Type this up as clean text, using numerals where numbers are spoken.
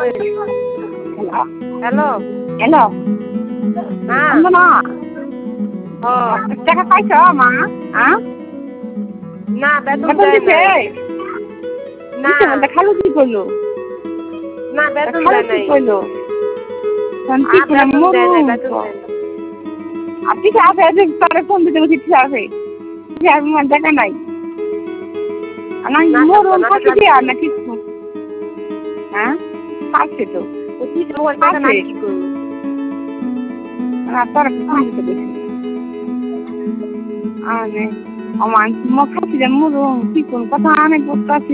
hello hello হ্যাঁ না ও টাকা পাইছ মা না বেতন বেতন দেয় দিছে নাই না খালু কি করলো না বেতন খালু দেয় কি নাই করলো কি করে বেতন দেয় নাই বেতন মরু দেয় নাই আপনি আছে আছে তারে ফোন দিতে বসে ঠিক আছে দেখা নাই মরুন ফাঁকি দিয়া না কিছু হ্যাঁ থাকছে তো টাকা না কি করবো তার ফোন দিতে বসে আনে আমার খাচ্ছি যে মরুন কি কোন কথা অনেক বলতে